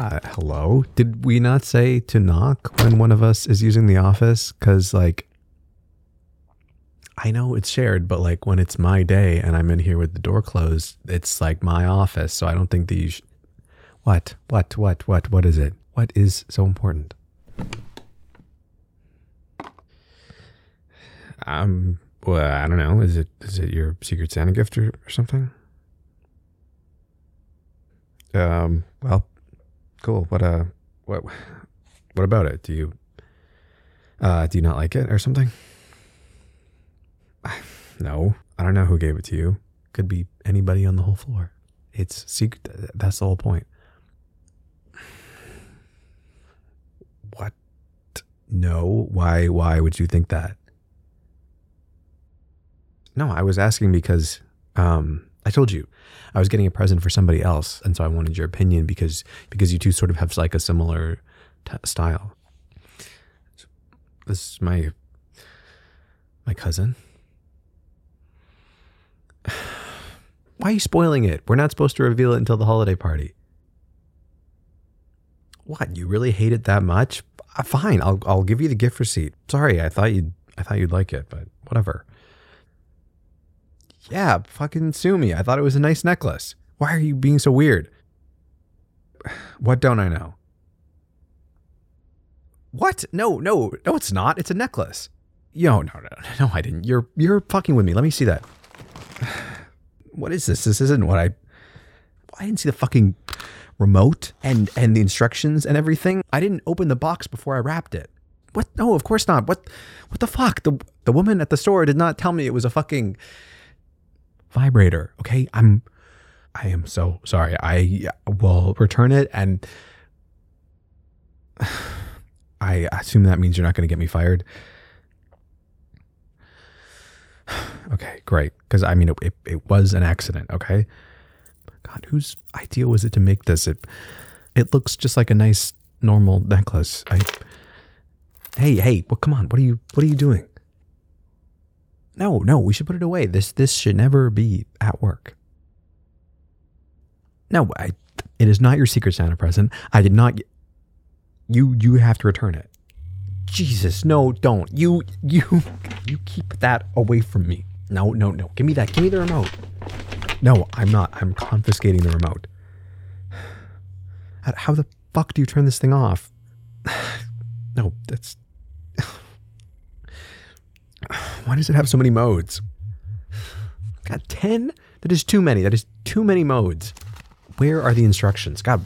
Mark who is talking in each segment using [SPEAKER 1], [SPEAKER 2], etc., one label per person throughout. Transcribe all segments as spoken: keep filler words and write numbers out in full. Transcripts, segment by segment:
[SPEAKER 1] Uh, hello? Did we not say to knock when one of us is using the office? Because, like, I know it's shared, but, like, when it's my day and I'm in here with the door closed, it's, like, my office. So I don't think that you sh- What? What? What? What? What is it? What is so important? Um, well, I don't know. Is it is it your Secret Santa gift or, or something? Um, well, cool. What, uh, what, what about it? Do you, uh, do you not like it or something? No, I don't know who gave it to you. Could be anybody on the whole floor. It's secret. That's the whole point. What? No. Why, why would you think that? No, I was asking because, um, I told you I was getting a present for somebody else. And so I wanted your opinion because, because you two sort of have like a similar t- style. This is my, my cousin. Why are you spoiling it? We're not supposed to reveal it until the holiday party. What? You really hate it that much? Uh, fine. I'll, I'll give you the gift receipt. Sorry. I thought you'd, I thought you'd like it, but whatever. Yeah, fucking sue me. I thought it was a nice necklace. Why are you being so weird? What don't I know? What? No, no, no, it's not. It's a necklace. Yo, no, no, no, I didn't. You're, you're fucking with me. Let me see that. What is this? This isn't what I, I didn't see the fucking remote and, and the instructions and everything. I didn't open the box before I wrapped it. What? No, of course not. What, what the fuck? The, the woman at the store did not tell me it was a fucking vibrator. Okay. I'm, I am so sorry. I will return it. And I assume that means you're not going to get me fired. Okay, great. Cause I mean, it, it, it was an accident. Okay. God, whose idea was it to make this? It, it looks just like a nice, normal necklace. I, hey, hey, well, come on. What are you, what are you doing? No, no, we should put it away. This this should never be at work. No, I, it is not your Secret Santa present. I did not. You you have to return it. Jesus, no, don't. You you you keep that away from me. No, no, no. Give me that. Give me the remote. No, I'm not. I'm confiscating the remote. How, how the fuck do you turn this thing off? No, that's. Why does it have so many modes? God, ten? That is too many. That is too many modes. Where are the instructions? God.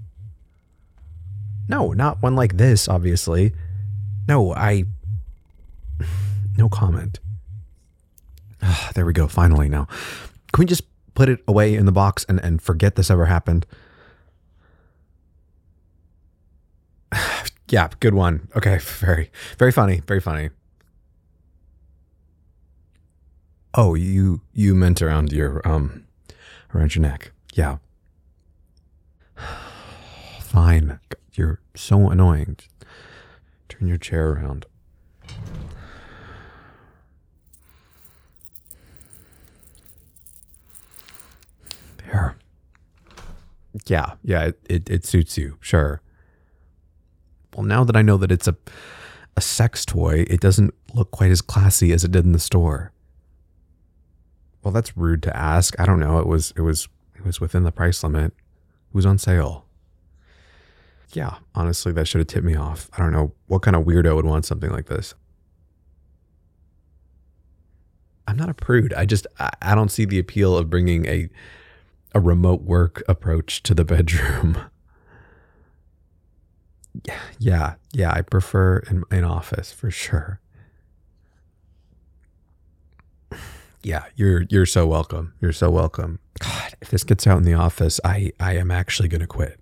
[SPEAKER 1] No, not one like this, obviously. No, I... No comment. Ah, there we go, finally now. Can we just put it away in the box and, and forget this ever happened? Yeah, good one. Okay, very, very funny, very funny. Oh, you you meant around your um around your neck. Yeah. Fine. You're so annoying. Turn your chair around. There. Yeah, yeah, it, it, it suits you, sure. Well, now that I know that it's a a sex toy, it doesn't look quite as classy as it did in the store. Well, that's rude to ask. I don't know. It was, it was, it was within the price limit. It was on sale. Yeah, honestly, that should have tipped me off. I don't know what kind of weirdo would want something like this. I'm not a prude. I just, I, I don't see the appeal of bringing a, a remote work approach to the bedroom. Yeah, yeah, yeah. I prefer an, an office for sure. Yeah, you're you're so welcome. You're so welcome. God, if this gets out in the office, I, I am actually going to quit.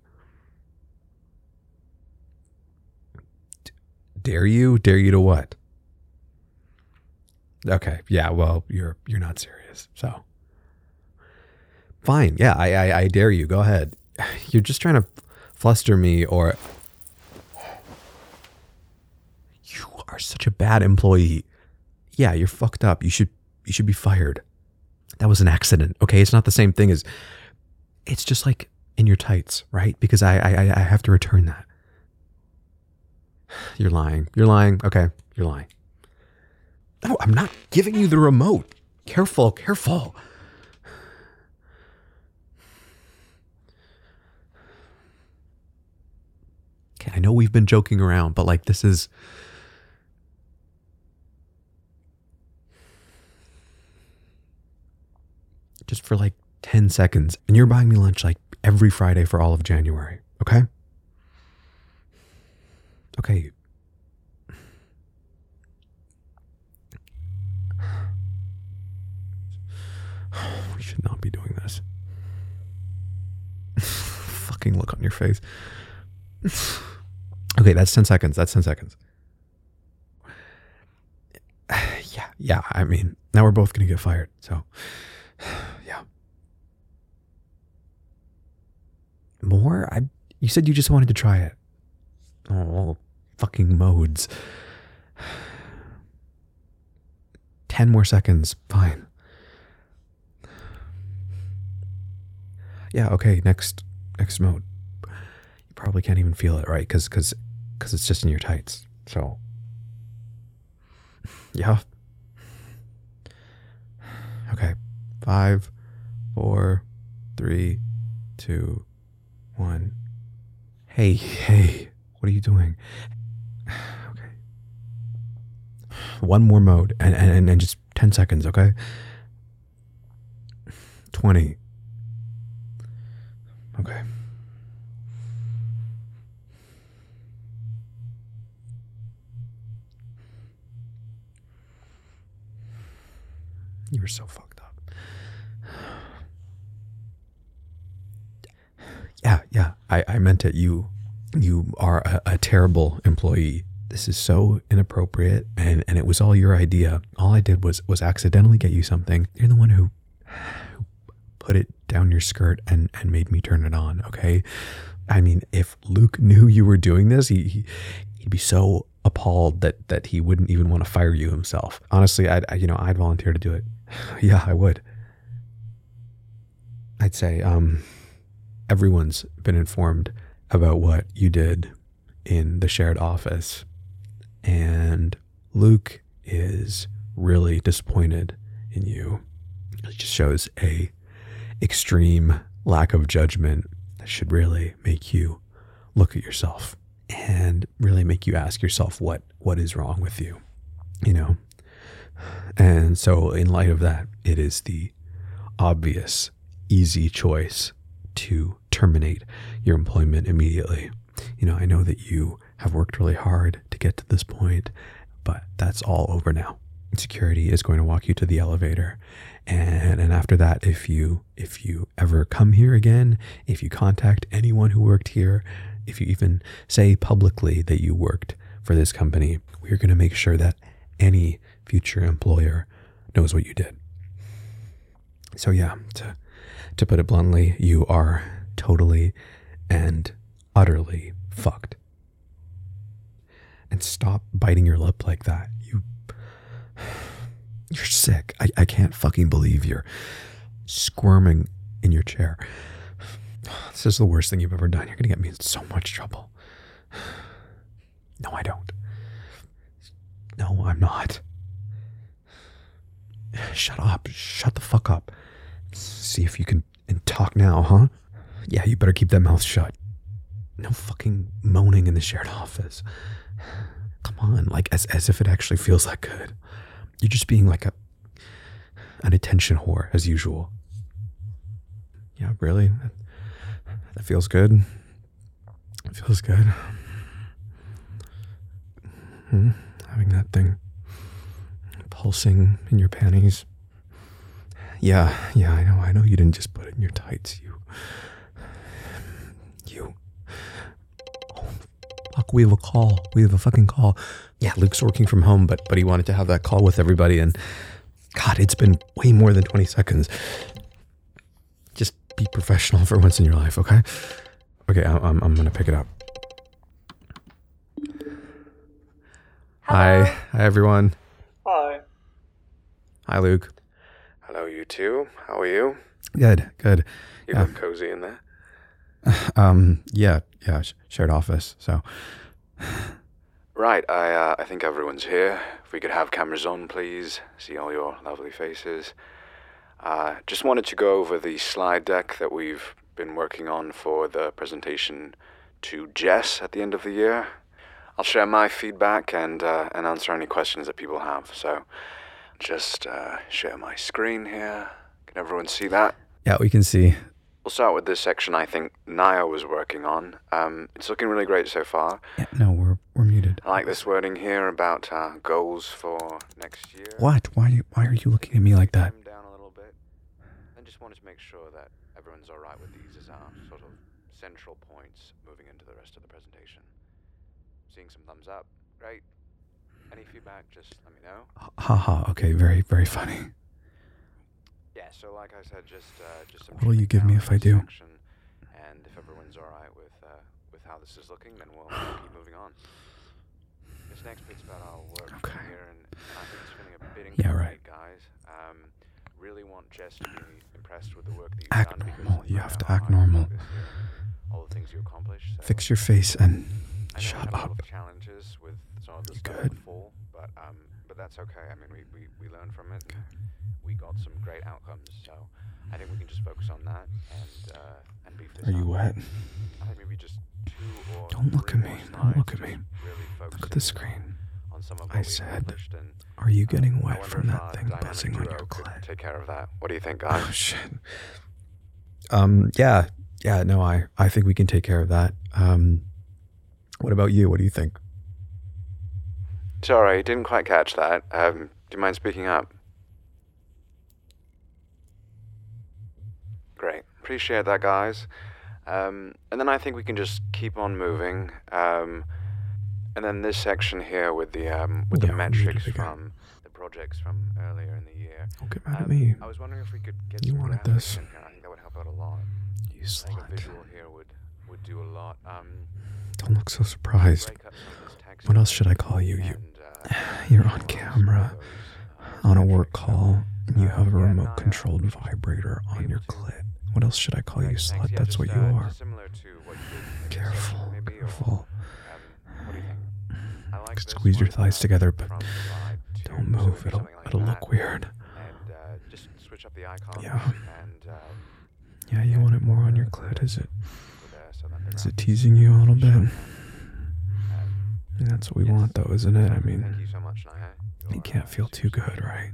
[SPEAKER 1] D- dare you? Dare you to what? Okay, yeah, well, you're you're not serious, so. Fine, yeah, I, I, I dare you. Go ahead. You're just trying to fluster me or... You are such a bad employee. Yeah, you're fucked up. You should... You should be fired. That was an accident, okay? It's not the same thing as... It's just like in your tights, right? Because I, I, I have to return that. You're lying. You're lying. Okay. You're lying. No, I'm not giving you the remote. Careful, careful. Okay, I know we've been joking around, but like this is... just for like ten seconds. And you're buying me lunch like every Friday for all of January. Okay? Okay. We should not be doing this. Fucking look on your face. Okay, that's ten seconds. That's ten seconds. Yeah, yeah. I mean, now we're both going to get fired. So, yeah. More? I. You said you just wanted to try it. Oh, fucking modes. Ten more seconds. Fine. Yeah, okay, next next mode. You probably can't even feel it, right? Because cause, cause it's just in your tights. So, yeah. Okay. Five, four, three, two, one. Hey, hey, what are you doing? Okay. One more mode and, and, and just ten seconds, okay? twenty. Okay. You were so fucked up. Yeah, yeah. I, I meant it. You you are a, a terrible employee. This is so inappropriate, and, and it was all your idea. All I did was was accidentally get you something. You're the one who, who put it down your skirt and, and made me turn it on, okay? I mean, if Luke knew you were doing this, he, he he'd be so appalled that that he wouldn't even want to fire you himself. Honestly, I'd I, you know I'd volunteer to do it. Yeah, I would. I'd say um, everyone's been informed about what you did in the shared office, and Luke is really disappointed in you. It just shows a extreme lack of judgment that should really make you look at yourself and really make you ask yourself what what is wrong with you, you know? And so in light of that, it is the obvious, easy choice to terminate your employment immediately. You know, I know that you have worked really hard to get to this point, but that's all over now. Security is going to walk you to the elevator. And and after that, if you if you ever come here again, if you contact anyone who worked here, if you even say publicly that you worked for this company, we're going to make sure that any future employer knows what you did. So yeah, to to put it bluntly, you are totally and utterly fucked. And stop biting your lip like that. You You're sick. I, I can't fucking believe you're squirming in your chair. This is the worst thing you've ever done. You're going to get me in so much trouble. No, I don't. No, I'm not. Shut up. Shut the fuck up. See if you can and talk now, huh? Yeah, you better keep that mouth shut. No fucking moaning in the shared office. Come on, like as as if it actually feels that good. You're just being like a an attention whore as usual. Yeah, really? That, that feels good. It feels good. Hmm? Having that thing pulsing in your panties. Yeah, yeah, I know. I know you didn't just put it in your tights. You, you. Oh, fuck, we have a call. We have a fucking call. Yeah, Luke's working from home, but but he wanted to have that call with everybody, and God, it's been way more than twenty seconds. Just be professional for once in your life, okay? Okay, I'm I'm gonna pick it up.
[SPEAKER 2] Hello.
[SPEAKER 1] Hi, hi everyone.
[SPEAKER 2] Hi.
[SPEAKER 1] Hi, Luke.
[SPEAKER 3] Hello, you two. How are you?
[SPEAKER 1] Good, good.
[SPEAKER 3] You
[SPEAKER 1] Yeah.
[SPEAKER 3] look cozy in there.
[SPEAKER 1] Um, yeah, yeah, sh- shared office. So,
[SPEAKER 2] Right, I uh, I think everyone's here. If we could have cameras on, please. See all your lovely faces. Uh, just wanted to go over the slide deck that we've been working on for the presentation to Jess at the end of the year. I'll share my feedback and uh, and answer any questions that people have. So, just uh, share my screen here. Can everyone see that?
[SPEAKER 1] yeah, we can see.
[SPEAKER 2] We'll start with this section I think Naya was working on. Um, it's looking really great so far.
[SPEAKER 1] Yeah, no, we're we're muted.
[SPEAKER 2] I like this wording here about uh, goals for next year.
[SPEAKER 1] What? Why? Why are you looking at me like that?
[SPEAKER 2] Down a little bit. I just wanted to make sure that everyone's all right with these as our sort of central points moving into the rest of the presentation. Seeing some thumbs up, great. Any feedback, just let me know.
[SPEAKER 1] Haha. Okay, very very funny.
[SPEAKER 2] Yeah, so like I said, just uh, just some
[SPEAKER 1] What will you give me if I do?
[SPEAKER 2] section, and if everyone's all right with uh, with how this is looking, then we'll keep moving on. This next bit's about our work
[SPEAKER 1] Okay.
[SPEAKER 2] here, and, and I think it's feeling a bit
[SPEAKER 1] Yeah,
[SPEAKER 2] incomplete,
[SPEAKER 1] right.
[SPEAKER 2] guys. Um, really want Jess to be impressed with the work that you've
[SPEAKER 1] Act
[SPEAKER 2] done. because
[SPEAKER 1] normal. You
[SPEAKER 2] I
[SPEAKER 1] have to
[SPEAKER 2] know
[SPEAKER 1] act
[SPEAKER 2] how hard
[SPEAKER 1] normal.
[SPEAKER 2] this year, all the things you accomplished. So
[SPEAKER 1] Fix your face and
[SPEAKER 2] I know
[SPEAKER 1] shut
[SPEAKER 2] we had a
[SPEAKER 1] up.
[SPEAKER 2] lot of challenges with some of the
[SPEAKER 1] You
[SPEAKER 2] stuff
[SPEAKER 1] good?
[SPEAKER 2] before, but um, but that's okay. I mean, we, we, we learned from it. And we got some great outcomes, so I think we can just focus on that and uh, and beef this
[SPEAKER 1] Are you
[SPEAKER 2] up.
[SPEAKER 1] wet?
[SPEAKER 2] I think maybe just two or
[SPEAKER 1] Don't look
[SPEAKER 2] three
[SPEAKER 1] at
[SPEAKER 2] more
[SPEAKER 1] me. Don't
[SPEAKER 2] slides,
[SPEAKER 1] look at
[SPEAKER 2] just
[SPEAKER 1] me.
[SPEAKER 2] really
[SPEAKER 1] Look at
[SPEAKER 2] focusing
[SPEAKER 1] the screen.
[SPEAKER 2] on some of
[SPEAKER 1] I
[SPEAKER 2] what we
[SPEAKER 1] said,
[SPEAKER 2] accomplished, and
[SPEAKER 1] are you
[SPEAKER 2] um,
[SPEAKER 1] getting
[SPEAKER 2] I
[SPEAKER 1] wet
[SPEAKER 2] wonder
[SPEAKER 1] from
[SPEAKER 2] if
[SPEAKER 1] that
[SPEAKER 2] our
[SPEAKER 1] thing
[SPEAKER 2] dynamic
[SPEAKER 1] buzzing on
[SPEAKER 2] duo
[SPEAKER 1] your
[SPEAKER 2] could
[SPEAKER 1] clit?
[SPEAKER 2] take care of that. What do you think, guys?
[SPEAKER 1] Oh shit. Um. Yeah. Yeah. No. I. I think we can take care of that. Um. What about you? What do you think?
[SPEAKER 2] Sorry, didn't quite catch that. Um, do you mind speaking up? Great. Appreciate that, guys. Um, and then I think we can just keep on moving. Um, and then this section here with the um, with
[SPEAKER 1] Yeah,
[SPEAKER 2] the
[SPEAKER 1] we need
[SPEAKER 2] metrics
[SPEAKER 1] it again.
[SPEAKER 2] from the projects from earlier in the year.
[SPEAKER 1] Don't get mad at
[SPEAKER 2] Um,
[SPEAKER 1] me.
[SPEAKER 2] I was wondering if we could get
[SPEAKER 1] You
[SPEAKER 2] some
[SPEAKER 1] wanted
[SPEAKER 2] graphics
[SPEAKER 1] this.
[SPEAKER 2] in here. I think that would help out a lot.
[SPEAKER 1] You
[SPEAKER 2] I think a
[SPEAKER 1] slut.
[SPEAKER 2] visual here would, would do a lot. Um,
[SPEAKER 1] Don't look so surprised.
[SPEAKER 2] break up some of this text
[SPEAKER 1] What
[SPEAKER 2] a
[SPEAKER 1] else
[SPEAKER 2] bit
[SPEAKER 1] should I call you? You.
[SPEAKER 2] and, uh,
[SPEAKER 1] You're on
[SPEAKER 2] some
[SPEAKER 1] camera,
[SPEAKER 2] of those, uh,
[SPEAKER 1] on a work
[SPEAKER 2] metrics. So,
[SPEAKER 1] call, and you
[SPEAKER 2] uh,
[SPEAKER 1] have a
[SPEAKER 2] yeah,
[SPEAKER 1] remote
[SPEAKER 2] Naya,
[SPEAKER 1] controlled
[SPEAKER 2] would you
[SPEAKER 1] vibrator
[SPEAKER 2] be
[SPEAKER 1] on
[SPEAKER 2] able
[SPEAKER 1] your
[SPEAKER 2] to-
[SPEAKER 1] clit. What else should I call you,
[SPEAKER 2] Great, thanks.
[SPEAKER 1] slut?
[SPEAKER 2] Yeah,
[SPEAKER 1] That's
[SPEAKER 2] just,
[SPEAKER 1] what
[SPEAKER 2] uh,
[SPEAKER 1] you are.
[SPEAKER 2] just similar to what you did in this
[SPEAKER 1] Careful.
[SPEAKER 2] section, maybe, or,
[SPEAKER 1] Careful.
[SPEAKER 2] um, what do you think? I like this
[SPEAKER 1] Squeeze your
[SPEAKER 2] one,
[SPEAKER 1] thighs
[SPEAKER 2] uh,
[SPEAKER 1] together, but
[SPEAKER 2] from the slide to-
[SPEAKER 1] don't
[SPEAKER 2] so
[SPEAKER 1] move.
[SPEAKER 2] do
[SPEAKER 1] It'll
[SPEAKER 2] something like
[SPEAKER 1] it'll
[SPEAKER 2] that,
[SPEAKER 1] look weird.
[SPEAKER 2] And uh, just switch up the icons.
[SPEAKER 1] Yeah.
[SPEAKER 2] And, um,
[SPEAKER 1] Yeah, you want it more on your clit, is it?
[SPEAKER 2] with, uh, so that the
[SPEAKER 1] Is it
[SPEAKER 2] graphics
[SPEAKER 1] teasing you a little bit?
[SPEAKER 2] Um,
[SPEAKER 1] And that's what we
[SPEAKER 2] yes.
[SPEAKER 1] want, though, isn't it? I
[SPEAKER 2] Thank
[SPEAKER 1] mean,
[SPEAKER 2] you so much, Naya.
[SPEAKER 1] you
[SPEAKER 2] You're,
[SPEAKER 1] can't
[SPEAKER 2] uh,
[SPEAKER 1] feel too
[SPEAKER 2] super
[SPEAKER 1] good, right?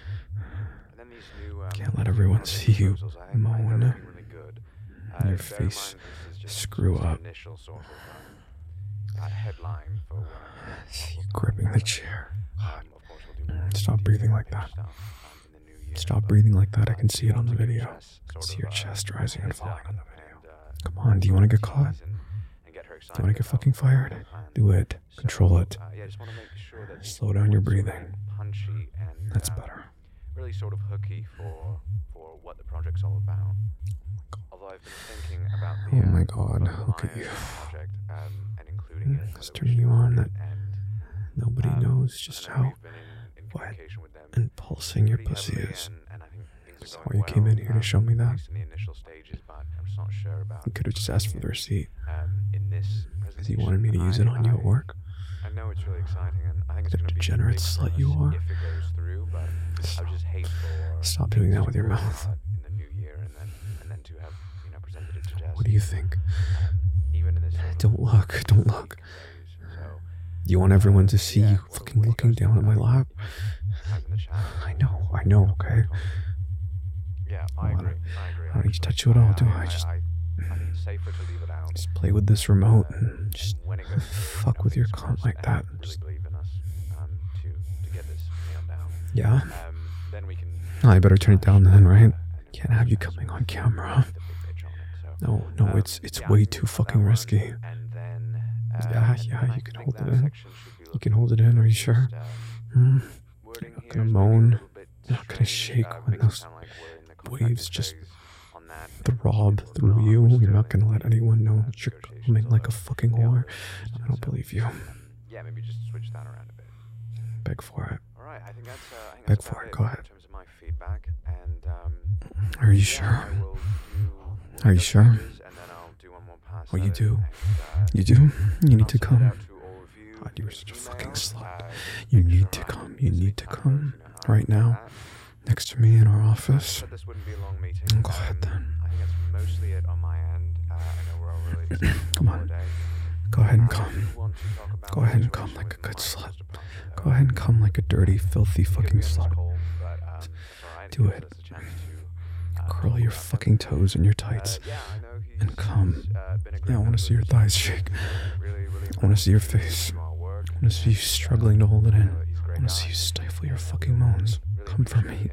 [SPEAKER 2] And then these new, um,
[SPEAKER 1] Can't let everyone
[SPEAKER 2] project
[SPEAKER 1] see you
[SPEAKER 2] proposals, I think- I think they're
[SPEAKER 1] moan
[SPEAKER 2] looking really good.
[SPEAKER 1] and your
[SPEAKER 2] Uh, bear in
[SPEAKER 1] face
[SPEAKER 2] mind this is just
[SPEAKER 1] screw
[SPEAKER 2] just an
[SPEAKER 1] up.
[SPEAKER 2] initial sort of um, uh, headline for what
[SPEAKER 1] See you
[SPEAKER 2] what's
[SPEAKER 1] gripping
[SPEAKER 2] coming.
[SPEAKER 1] the chair.
[SPEAKER 2] Um, of course, we'll do more
[SPEAKER 1] Stop
[SPEAKER 2] detailed
[SPEAKER 1] breathing like
[SPEAKER 2] pitch
[SPEAKER 1] that.
[SPEAKER 2] stuff, um, in the new year,
[SPEAKER 1] Stop
[SPEAKER 2] but,
[SPEAKER 1] breathing like that. I
[SPEAKER 2] uh,
[SPEAKER 1] can see it on the
[SPEAKER 2] to give
[SPEAKER 1] video.
[SPEAKER 2] Jess
[SPEAKER 1] I can
[SPEAKER 2] sort
[SPEAKER 1] see
[SPEAKER 2] of,
[SPEAKER 1] your
[SPEAKER 2] uh,
[SPEAKER 1] chest rising and
[SPEAKER 2] heads
[SPEAKER 1] falling
[SPEAKER 2] up
[SPEAKER 1] on the video.
[SPEAKER 2] and, uh,
[SPEAKER 1] Come on, do you want to get caught?
[SPEAKER 2] tease and- and get her
[SPEAKER 1] Do you want to
[SPEAKER 2] excited
[SPEAKER 1] get
[SPEAKER 2] about
[SPEAKER 1] fucking
[SPEAKER 2] the
[SPEAKER 1] fired?
[SPEAKER 2] plan.
[SPEAKER 1] Do it.
[SPEAKER 2] So,
[SPEAKER 1] Control it.
[SPEAKER 2] uh, yeah, just want to make sure that these
[SPEAKER 1] Slow down your
[SPEAKER 2] points are
[SPEAKER 1] breathing.
[SPEAKER 2] punchy and
[SPEAKER 1] That's
[SPEAKER 2] um,
[SPEAKER 1] better.
[SPEAKER 2] really sort of hooky for for what the project's all about. Although I've been thinking about the
[SPEAKER 1] Oh my
[SPEAKER 2] uh,
[SPEAKER 1] God,
[SPEAKER 2] Buffalo
[SPEAKER 1] look at
[SPEAKER 2] Myers
[SPEAKER 1] you.
[SPEAKER 2] project um, and including it.
[SPEAKER 1] Mm,
[SPEAKER 2] whether
[SPEAKER 1] it's
[SPEAKER 2] we
[SPEAKER 1] turning
[SPEAKER 2] should
[SPEAKER 1] you on
[SPEAKER 2] include
[SPEAKER 1] that
[SPEAKER 2] it, and
[SPEAKER 1] Nobody
[SPEAKER 2] um,
[SPEAKER 1] knows just
[SPEAKER 2] I know
[SPEAKER 1] how
[SPEAKER 2] we've been in, in
[SPEAKER 1] wet
[SPEAKER 2] communication with them
[SPEAKER 1] and pulsing your
[SPEAKER 2] pretty
[SPEAKER 1] pussy
[SPEAKER 2] heavily,
[SPEAKER 1] is.
[SPEAKER 2] and, and I think things
[SPEAKER 1] Is
[SPEAKER 2] are
[SPEAKER 1] that
[SPEAKER 2] going
[SPEAKER 1] why you came
[SPEAKER 2] well,
[SPEAKER 1] in here to
[SPEAKER 2] um,
[SPEAKER 1] show me
[SPEAKER 2] at
[SPEAKER 1] that?
[SPEAKER 2] least in the initial stages, but I'm just not sure about.
[SPEAKER 1] You could have just asked for the receipt.
[SPEAKER 2] Um, in this
[SPEAKER 1] Because you wanted me to use it on you at work.
[SPEAKER 2] I know it's really exciting, and I think it's
[SPEAKER 1] The
[SPEAKER 2] going to be
[SPEAKER 1] degenerate
[SPEAKER 2] big for
[SPEAKER 1] slut
[SPEAKER 2] us
[SPEAKER 1] you are.
[SPEAKER 2] if it goes through. But I would just hate for
[SPEAKER 1] Stop doing that with your
[SPEAKER 2] to fall
[SPEAKER 1] mouth.
[SPEAKER 2] apart in the new year, and then and then to have you know presented it to Jess.
[SPEAKER 1] What do you think?
[SPEAKER 2] Um, even in this sort of
[SPEAKER 1] Don't look. Don't look.
[SPEAKER 2] phase. So,
[SPEAKER 1] You want everyone to see
[SPEAKER 2] yeah,
[SPEAKER 1] you
[SPEAKER 2] what-
[SPEAKER 1] fucking
[SPEAKER 2] what do you
[SPEAKER 1] looking
[SPEAKER 2] guys
[SPEAKER 1] down at
[SPEAKER 2] think
[SPEAKER 1] my
[SPEAKER 2] about
[SPEAKER 1] lap?
[SPEAKER 2] type in the chat?
[SPEAKER 1] I know. I know, okay?
[SPEAKER 2] Yeah,
[SPEAKER 1] I
[SPEAKER 2] I
[SPEAKER 1] wanna-
[SPEAKER 2] agree. I agree.
[SPEAKER 1] I don't need to
[SPEAKER 2] actually.
[SPEAKER 1] touch you at all, do I?
[SPEAKER 2] I,
[SPEAKER 1] Just-
[SPEAKER 2] I, I think it's safer to leave it out.
[SPEAKER 1] Just play with this remote
[SPEAKER 2] uh,
[SPEAKER 1] and just
[SPEAKER 2] when it goes through,
[SPEAKER 1] fuck
[SPEAKER 2] you know,
[SPEAKER 1] with your
[SPEAKER 2] fingers
[SPEAKER 1] cunt
[SPEAKER 2] crossed,
[SPEAKER 1] like
[SPEAKER 2] and
[SPEAKER 1] that.
[SPEAKER 2] Really
[SPEAKER 1] Just,
[SPEAKER 2] believe in us um, to to get this nailed down.
[SPEAKER 1] yeah?
[SPEAKER 2] Um, then we can.
[SPEAKER 1] I better turn it down then, right?
[SPEAKER 2] And
[SPEAKER 1] Can't have you
[SPEAKER 2] Jess
[SPEAKER 1] coming
[SPEAKER 2] will
[SPEAKER 1] on
[SPEAKER 2] do
[SPEAKER 1] camera.
[SPEAKER 2] the big pitch on it, so,
[SPEAKER 1] No, no,
[SPEAKER 2] um,
[SPEAKER 1] it's it's
[SPEAKER 2] yeah,
[SPEAKER 1] way
[SPEAKER 2] think
[SPEAKER 1] too
[SPEAKER 2] about that
[SPEAKER 1] fucking
[SPEAKER 2] one,
[SPEAKER 1] risky.
[SPEAKER 2] And then, uh,
[SPEAKER 1] Yeah,
[SPEAKER 2] and
[SPEAKER 1] yeah,
[SPEAKER 2] then
[SPEAKER 1] you
[SPEAKER 2] I
[SPEAKER 1] can
[SPEAKER 2] think
[SPEAKER 1] hold it
[SPEAKER 2] that
[SPEAKER 1] in.
[SPEAKER 2] section should be
[SPEAKER 1] You
[SPEAKER 2] looking
[SPEAKER 1] can hold it in, are you
[SPEAKER 2] just,
[SPEAKER 1] sure?
[SPEAKER 2] um,
[SPEAKER 1] Hmm?
[SPEAKER 2] wording
[SPEAKER 1] Not
[SPEAKER 2] here
[SPEAKER 1] gonna
[SPEAKER 2] is maybe a
[SPEAKER 1] moan.
[SPEAKER 2] little bit
[SPEAKER 1] Not gonna
[SPEAKER 2] strange,
[SPEAKER 1] shake
[SPEAKER 2] uh,
[SPEAKER 1] when
[SPEAKER 2] makes it
[SPEAKER 1] those
[SPEAKER 2] sound like we're in the
[SPEAKER 1] waves
[SPEAKER 2] contracting
[SPEAKER 1] just
[SPEAKER 2] phase on that.
[SPEAKER 1] throb
[SPEAKER 2] We're
[SPEAKER 1] through
[SPEAKER 2] not,
[SPEAKER 1] you.
[SPEAKER 2] we're
[SPEAKER 1] You're
[SPEAKER 2] still
[SPEAKER 1] not gonna
[SPEAKER 2] in
[SPEAKER 1] let
[SPEAKER 2] the,
[SPEAKER 1] anyone know
[SPEAKER 2] uh,
[SPEAKER 1] that you're
[SPEAKER 2] negotiations,
[SPEAKER 1] coming like a
[SPEAKER 2] although
[SPEAKER 1] fucking
[SPEAKER 2] they are
[SPEAKER 1] whore.
[SPEAKER 2] very
[SPEAKER 1] I
[SPEAKER 2] interesting,
[SPEAKER 1] don't
[SPEAKER 2] so,
[SPEAKER 1] believe you.
[SPEAKER 2] um, yeah, maybe just switch that around a bit.
[SPEAKER 1] Beg for it.
[SPEAKER 2] All right, I think that's uh, I think
[SPEAKER 1] Beg
[SPEAKER 2] that's
[SPEAKER 1] for
[SPEAKER 2] about
[SPEAKER 1] it,
[SPEAKER 2] it
[SPEAKER 1] go
[SPEAKER 2] in
[SPEAKER 1] ahead.
[SPEAKER 2] terms of my feedback, and um,
[SPEAKER 1] Are you
[SPEAKER 2] yeah,
[SPEAKER 1] sure?
[SPEAKER 2] I will do
[SPEAKER 1] Are you
[SPEAKER 2] those
[SPEAKER 1] sure?
[SPEAKER 2] pages, and then I'll do one more
[SPEAKER 1] Oh, you do. You do? You need to come. God, you're such a fucking slut. You need to come. You need to come. Right now. Next to me in our office. Go ahead then. Come on. Go ahead and come. Go ahead and come like a good slut. Go ahead and come like a dirty, filthy fucking slut. Do it. Curl your fucking toes in your tights. And come. Yeah, I want to see your thighs shake. I want to see your face. I want to see you struggling to hold it in. I want to see you stifle your fucking moans. Come for me.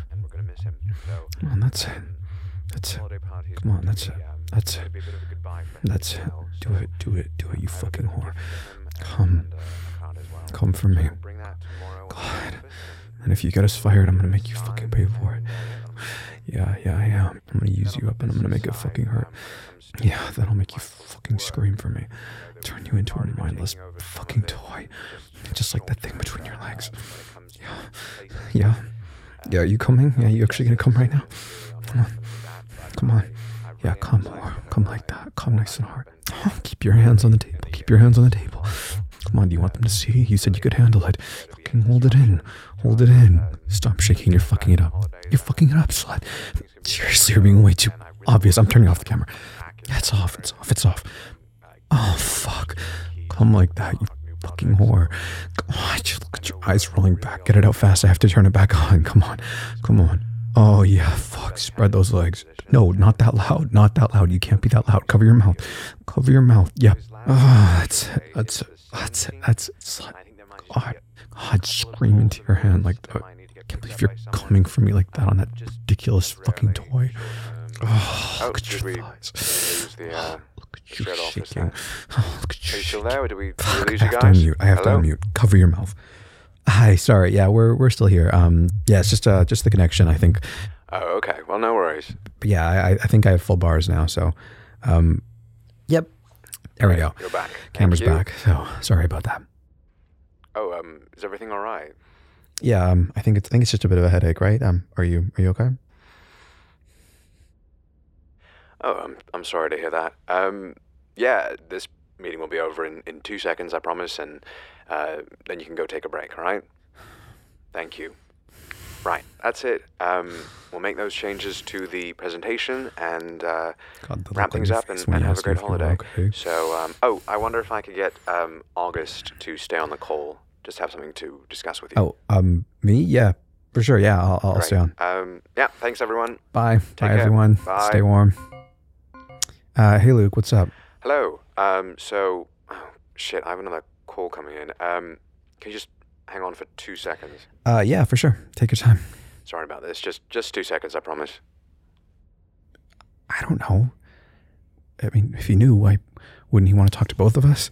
[SPEAKER 1] Come on, that's it. That's it. Come on, that's it. That's it. That's it. Do it, do it, do it, you fucking whore. Come. Come for me. God. And if you get us fired, I'm gonna make you fucking pay for it. Yeah, yeah, I am. I'm gonna use you up and I'm gonna make it fucking hurt. Yeah, that'll make you fucking scream for me. Turn you into a mindless fucking toy. Just like that thing between your legs. Yeah. Yeah. Yeah, are you coming? Yeah, you actually gonna come right now? Come on. Come on. Yeah, come more. Come like that. Come nice and hard. Oh, keep your hands on the table. Keep your hands on the table. Come on, do you want them to see? You said you could handle it. Fucking hold it in. Hold it in. Stop shaking. You're fucking it up. You're fucking it up, slut. Seriously, you're being way too obvious. I'm turning off the camera. Yeah, it's off. It's off. It's off. Oh, fuck. Come like that, you fucking whore. God, just look at your eyes rolling back. Get it out fast. I have to turn it back on. Come on. Come on. Oh, yeah, fuck. Spread those legs. No, not that loud. Not that loud. You can't be that loud. Cover your mouth. Cover your mouth. Yep. Oh, that's it. That's it. That's it. That's it. Slut. God. God, scream into your hand like that. I can't believe you're coming for me like that on that ridiculous fucking toy. Oh, look at your thighs. Oh, look at you shaking. Oh, look at you.
[SPEAKER 2] Are you still there, or do we, do we lose
[SPEAKER 1] I
[SPEAKER 2] you
[SPEAKER 1] have
[SPEAKER 2] guys?
[SPEAKER 1] to unmute. I have
[SPEAKER 2] Hello?
[SPEAKER 1] to unmute. Cover your mouth. Hi, sorry. Yeah, we're we're still here. Um, yeah, it's just uh just the connection, I think.
[SPEAKER 2] Oh, okay. Well, no worries.
[SPEAKER 1] But yeah, I I think I have full bars now. So, um, yep. There we go.
[SPEAKER 2] You're back.
[SPEAKER 1] Camera's
[SPEAKER 2] Thank you.
[SPEAKER 1] back. So sorry about that.
[SPEAKER 2] Oh, um, is everything all right?
[SPEAKER 1] Yeah, um, I think it's I think it's just a bit of a headache, right? Um, are you are you okay?
[SPEAKER 2] Oh, I'm I'm sorry to hear that. Um, yeah, this meeting will be over in, in two seconds, I promise, and uh, then you can go take a break, all right? Thank you. Right, that's it. Um, we'll make those changes to the presentation and uh,
[SPEAKER 1] God, the
[SPEAKER 2] wrap
[SPEAKER 1] look on
[SPEAKER 2] things
[SPEAKER 1] your
[SPEAKER 2] up and,
[SPEAKER 1] face when
[SPEAKER 2] and
[SPEAKER 1] you
[SPEAKER 2] have a
[SPEAKER 1] asked me
[SPEAKER 2] great
[SPEAKER 1] if you were
[SPEAKER 2] holiday.
[SPEAKER 1] okay.
[SPEAKER 2] So, um, oh, I wonder if I could get um, August to stay on the call. Just have something to discuss with you.
[SPEAKER 1] Oh, um, me? Yeah, for sure. Yeah, I'll I'll
[SPEAKER 2] Great.
[SPEAKER 1] stay on.
[SPEAKER 2] Um, yeah, thanks everyone.
[SPEAKER 1] Bye. Bye,
[SPEAKER 2] care.
[SPEAKER 1] everyone.
[SPEAKER 2] Bye.
[SPEAKER 1] Stay warm. Uh, hey, Luke. What's up?
[SPEAKER 2] Hello. Um, so, oh, shit, I have another call coming in. Um, can you just hang on for two seconds?
[SPEAKER 1] Uh, yeah, for sure. Take your time.
[SPEAKER 2] Sorry about this. Just, just two seconds, I promise.
[SPEAKER 1] I don't know. I mean, if he knew, why wouldn't he want to talk to both of us?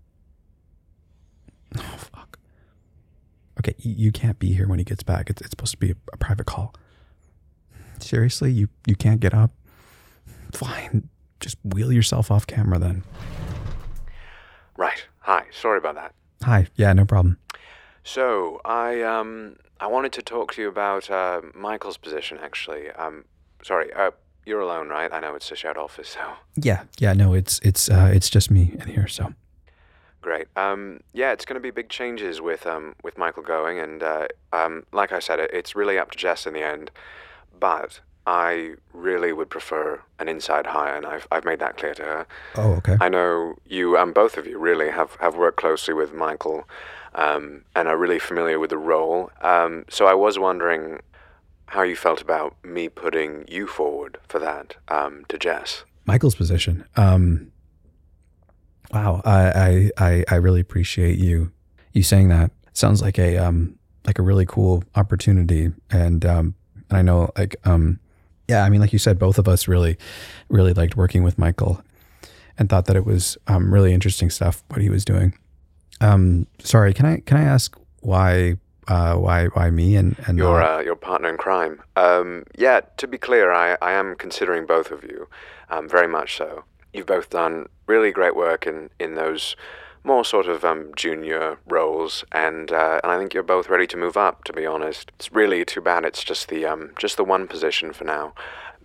[SPEAKER 1] Oh, fuck. Okay, you, you can't be here when he gets back. It's, it's supposed to be a, a private call. Seriously? You, you can't get up? Fine. Just wheel yourself off camera then.
[SPEAKER 2] Right. Hi. Sorry about that.
[SPEAKER 1] Hi. Yeah, no problem.
[SPEAKER 2] So, I, um, I wanted to talk to you about, uh, Michael's position, actually. Um, sorry, uh, you're alone, right? I know it's a shared office, so...
[SPEAKER 1] Yeah, yeah, no, it's, it's, uh, it's just me in here, so...
[SPEAKER 2] Great. Um, yeah, it's going to be big changes with um, with Michael going, and uh, um, like I said, it, it's really up to Jess in the end. But I really would prefer an inside hire, and I've I've made that clear to her.
[SPEAKER 1] Oh, okay.
[SPEAKER 2] I know you and both of you really have, have worked closely with Michael, um, and are really familiar with the role. Um, so I was wondering how you felt about me putting you forward for that um, to Jess.
[SPEAKER 1] Michael's position. Um, wow, I, I I really appreciate you you saying that. Sounds like a um like a really cool opportunity, and um and I know like um yeah, I mean, like you said, both of us really really liked working with Michael, and thought that it was um really interesting stuff what he was doing. Um, sorry, can I can I ask why uh why why me and and
[SPEAKER 2] Your
[SPEAKER 1] uh,
[SPEAKER 2] uh, your partner in crime. Um, yeah, to be clear, I, I am considering both of you, um, very much so. You've both done really great work in, in those more sort of um, junior roles, and uh, and I think you're both ready to move up. To be honest, it's really too bad it's just the um just the one position for now.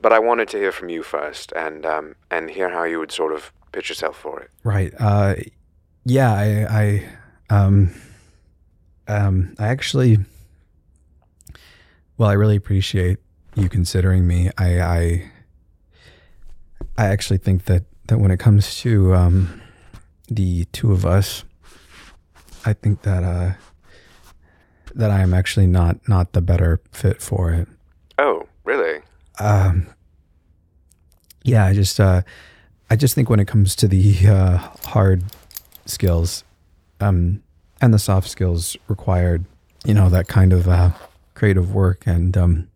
[SPEAKER 2] but I wanted to hear from you first, and um, and hear how you would sort of pitch yourself for it.
[SPEAKER 1] Right. Uh, yeah. I. I. Um. Um. I actually. Well, I really appreciate you considering me. I. I. I actually think that that when it comes to um, the two of us, I think that uh, that I am actually not not the better fit for it.
[SPEAKER 2] Oh, really?
[SPEAKER 1] Um, yeah, I just, uh, I just think when it comes to the uh, hard skills, um, and the soft skills required, you know, that kind of uh, creative work and um,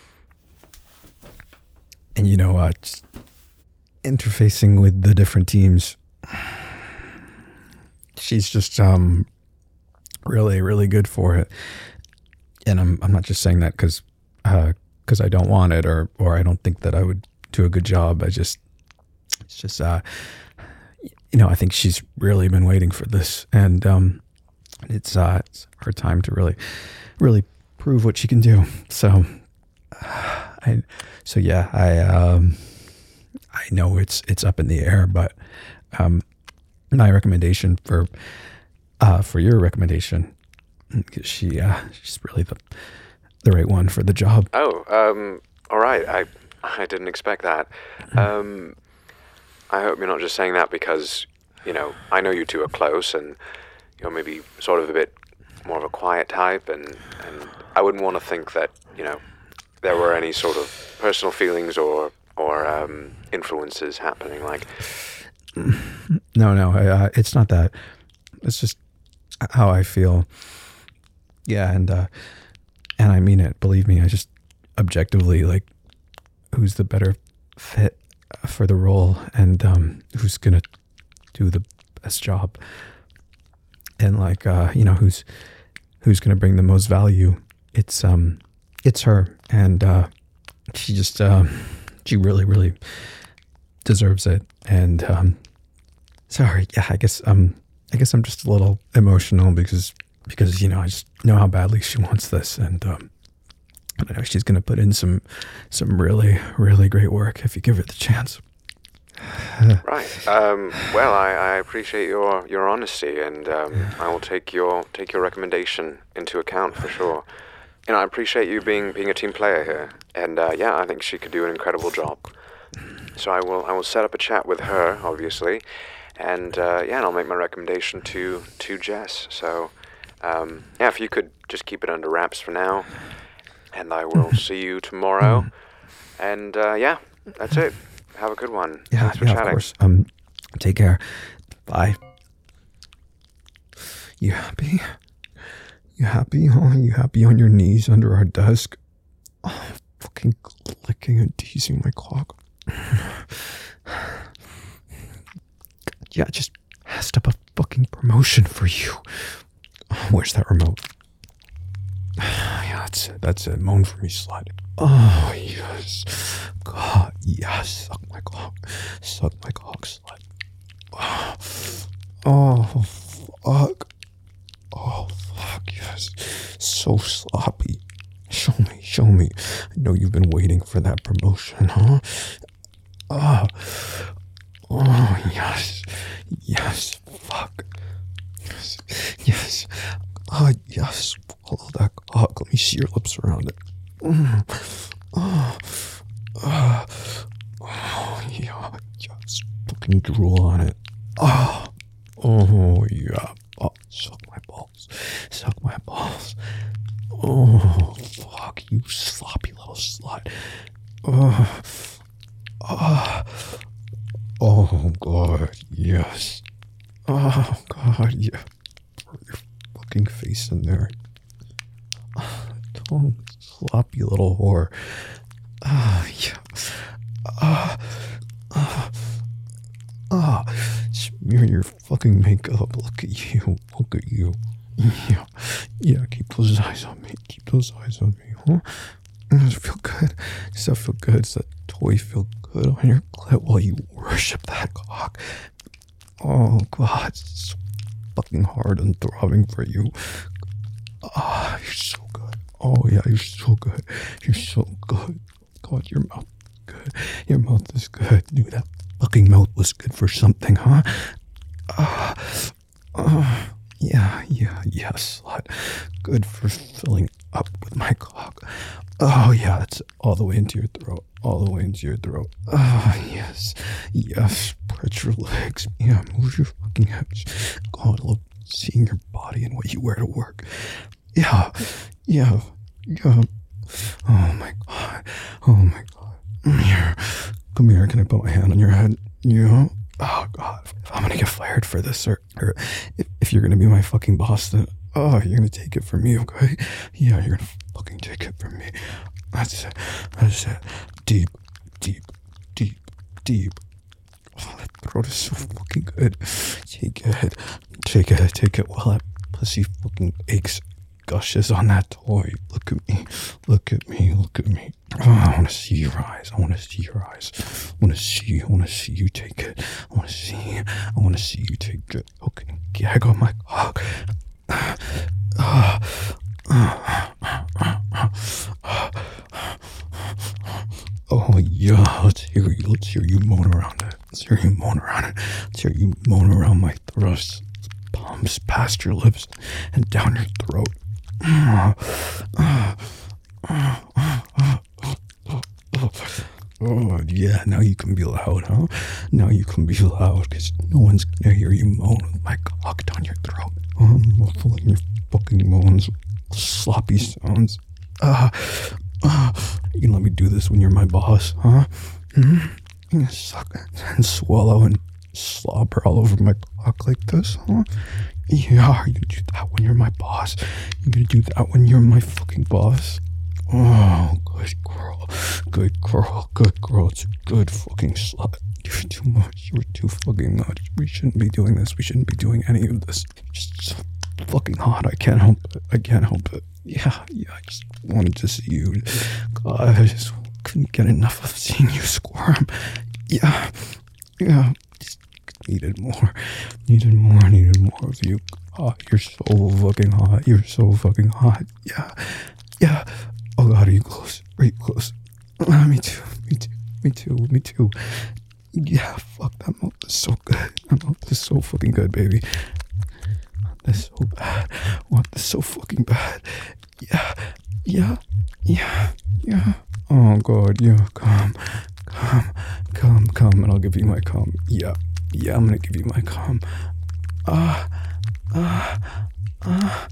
[SPEAKER 1] and you know, uh, just interfacing with the different teams. She's just um, really, really good for it, and I'm I'm not just saying that because. Uh, because I don't want it or or I don't think that I would do a good job. I just, it's just, uh, you know, I think she's really been waiting for this, and um, it's, uh, it's her time to really, really prove what she can do. So, uh, I, so yeah, I, um, I know it's, it's up in the air, but um, my recommendation for, uh, for your recommendation, because she, uh, she's really the, the right one for the job.
[SPEAKER 2] Oh, um, all right. I I didn't expect that. Um, I hope you're not just saying that because, you know, I know you two are close and you're maybe sort of a bit more of a quiet type, and, and I wouldn't want to think that, you know, there were any sort of personal feelings or, or um, influences happening, like...
[SPEAKER 1] No, no, uh, it's not that. It's just how I feel. Yeah, and, uh, And I mean it, believe me, I just objectively, like, who's the better fit for the role and um, who's going to do the best job. And like, uh, you know, who's who's going to bring the most value. It's um, it's her. And uh, she just, uh, she really, really deserves it. And um, sorry, yeah, I guess, um, I guess I'm just a little emotional because Because, you know, I just know how badly she wants this. And um, I know she's going to put in some some really, really great work if you give her the chance.
[SPEAKER 2] Right. Um, well, I, I appreciate your, your honesty, and um, I will take your take your recommendation into account for sure. You know, I appreciate you being being a team player here. And, uh, yeah, I think she could do an incredible job. So I will I will set up a chat with her, obviously. And, uh, yeah, and I'll make my recommendation to, to Jess. So... Um, yeah, if you could just keep it under wraps for now, and I will see you tomorrow. And uh, yeah, that's it. Have a good one.
[SPEAKER 1] Yeah,
[SPEAKER 2] Thanks for
[SPEAKER 1] yeah,
[SPEAKER 2] chatting.
[SPEAKER 1] of course. Um, take care. Bye. You happy? You happy? Huh? You happy on your knees under our desk? Oh, fucking licking and teasing my cock. Yeah, just passed up a fucking promotion for you. Where's that remote? Yeah, that's it. That's it. Moan for me, slut. Oh, yes. God, yes. Suck my cock. Suck my cock, slut. Oh, oh fuck. Oh, fuck, yes. So sloppy. Show me, show me. I know you've been waiting for that promotion, huh? Oh, oh yes. Yes, fuck. Yes, yes. Ah, yes. Follow that cock. Let me see your lips around it. Mm. Oh, oh, oh, yeah. Yes. Fucking drool on it. Oh, oh, yeah. Oh, suck my balls. Suck my balls. Oh, fuck, you sloppy little slut. Oh, oh, oh, God, yes. Oh, God, yeah. Throw your fucking face in there. Oh, sloppy little whore. Ah, oh, yeah. Ah, ah, ah. Smear your fucking makeup. Look at you. Look at you. Yeah, yeah. Keep those eyes on me. Keep those eyes on me, huh? Does it feel good? Does that feel good? Does that toy feel good on your clit while you worship that cock? Oh, God, it's so fucking hard and throbbing for you. Ah, oh, you're so good. Oh, yeah, you're so good. You're so good. God, your mouth is good. Your mouth is good. Knew that fucking mouth was good for something, huh? Uh, uh, yeah, yeah, yeah, slut. Good for filling up with my cock. Oh, yeah, that's all the way into your throat. All the way into your throat. Oh, yes. Yes. Spread your legs. Yeah, move your fucking hips. God, I love seeing your body and what you wear to work. Yeah. Yeah. Yeah. Oh, my God. Oh, my God. Come here. Come here. Can I put my hand on your head? Yeah. Oh, God. If I'm going to get fired for this, or, or if, if you're going to be my fucking boss, then, oh, you're going to take it from me, okay? Yeah, you're going to fucking take it from me. That's it. That's it. Deep, deep, deep, deep. Oh, that throat is so fucking good. Take it. Take it. Take it while that pussy fucking aches, gushes on that toy. Look at me. Look at me. Look at me. Oh, I want to see your eyes. I want to see your eyes. I want to see. I want to see you take it. I want to see. I want to see you take it. Okay. Gag on my cock. Oh yeah, let's hear you. Let's hear you moan around it. Let's hear you moan around it. Let's hear you moan around my thrust. Palms past your lips and down your throat. Oh yeah, now you can be loud, huh? Now you can be loud, because no one's gonna hear you moan with my cock down your throat. Oh, I'm muffling your fucking moans, sloppy sounds. Ah, uh, uh, you can let me do this when you're my boss, huh? Mm-hmm. You can suck and swallow and slobber all over my cock like this, huh? Yeah, you can do that when you're my boss. You can do that when you're my fucking boss. Oh, good girl. Good girl. Good girl. It's a good fucking slut. You're too much. You're too fucking much. We shouldn't be doing this. We shouldn't be doing any of this. Just so fucking hot. I can't help it. I can't help it. Yeah, yeah. I just wanted to see you. God, I just couldn't get enough of seeing you squirm. Yeah. Yeah. Just needed more. Needed more. Needed more of you. God, you're so fucking hot. You're so fucking hot. Yeah. Yeah. Oh God, are you close? Are you close? Uh, me too, me too, me too, me too. Yeah, fuck, that mouth is so good. That mouth is so fucking good, baby. I want this so bad. I want this so fucking bad. Yeah, yeah, yeah, yeah. Oh God, yeah, come, come, come, come, and I'll give you my cum. Yeah, yeah, I'm gonna give you my cum. Ah, ah, ah.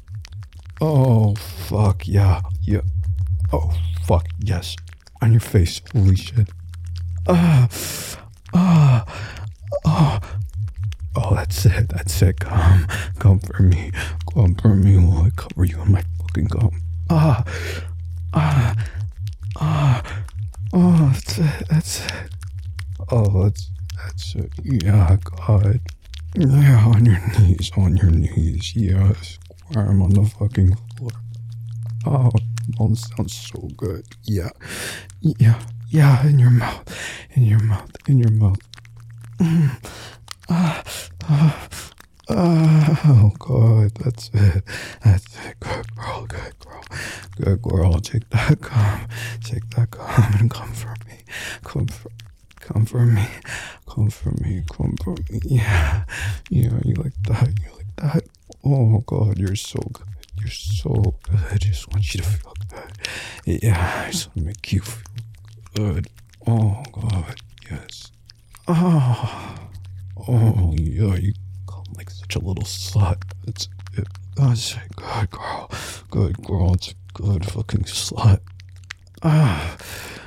[SPEAKER 1] Oh, fuck, yeah, yeah. Oh, fuck, yes. On your face, holy shit. Ah, ah, ah. Oh, that's it, that's it. Come, come for me. Come for me while I cover you in my fucking cum. Ah, ah, ah. Oh, that's it, that's it. Oh, that's, that's it. Yeah, God. Yeah, on your knees, on your knees, yes. Squirm on the fucking floor. Oh, all sounds so good. Yeah, yeah, yeah, in your mouth, in your mouth, in your mouth. Mm. Ah, ah, ah, oh God, that's it, that's it. Good girl, good girl, good girl. Take that cum, take that cum and come for me, come for, come for me, come for me, come for me. Yeah, yeah, you like that, you like that. Oh God, you're so good. You're so good. I just want you to feel good. Yeah, I just want to make you feel good. Oh God, yes. Oh, oh yeah, you come like such a little slut. That's it. That's it. Good girl. Good girl. It's a good fucking slut. Ah.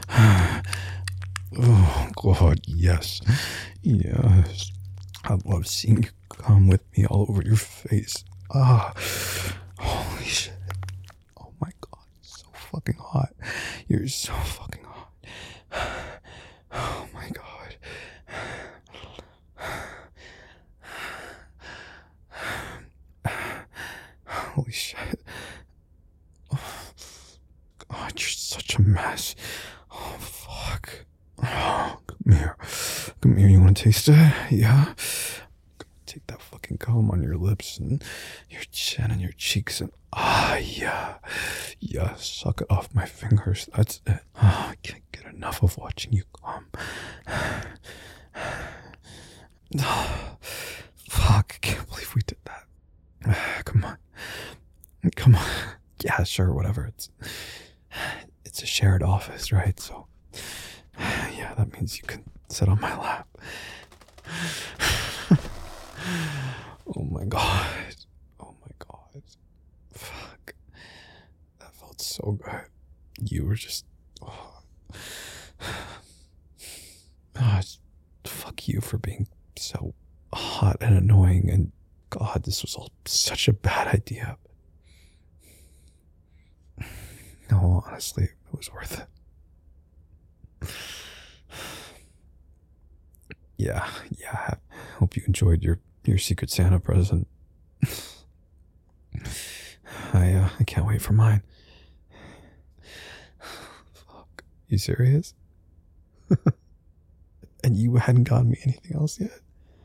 [SPEAKER 1] Oh God, yes. Yes. I love seeing you come with me all over your face. Ah. Holy shit. Oh my God, it's so fucking hot. You're so fucking hot. Oh my God. Holy shit. Oh, God, you're such a mess. Oh, fuck. Oh, come here. Come here, you want to taste it? Yeah? Take that fucking comb on your lips and your chin and your cheeks and ah, yeah. Yeah, suck it off my fingers. That's it. Oh, I can't get enough of watching you come. Oh, fuck, I can't believe we did that. Come on. Come on. Yeah, sure, whatever. It's it's a shared office, right? So, yeah, that means you can sit on my lap. Oh my god. Oh my god. Fuck. That felt so good. You were just... Oh. Oh, fuck you for being so hot and annoying, and God, this was all such a bad idea. No, honestly, it was worth it. Yeah, yeah. I hope you enjoyed your, your Secret Santa present. I uh, I can't wait for mine. Fuck. You serious? And you hadn't gotten me anything else yet?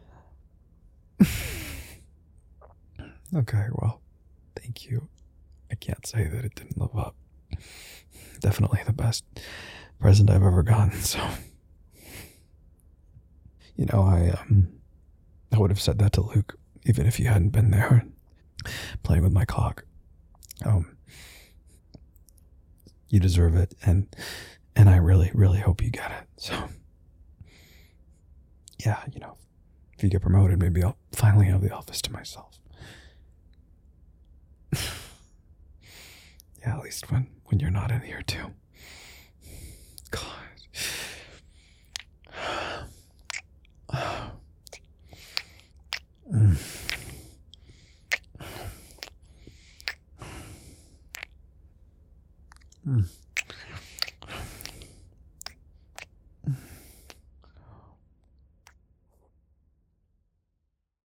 [SPEAKER 1] Okay, well, thank you. I can't say that it didn't live up. Definitely the best present I've ever gotten, so... You know, I, um... I would have said that to Luke, even if you hadn't been there, playing with my cock. Um... You deserve it, and... And I really, really hope you get it, so... Yeah, you know, if you get promoted, maybe I'll finally have the office to myself. Yeah, at least when, when you're not in here, too. God. Mm. Mm.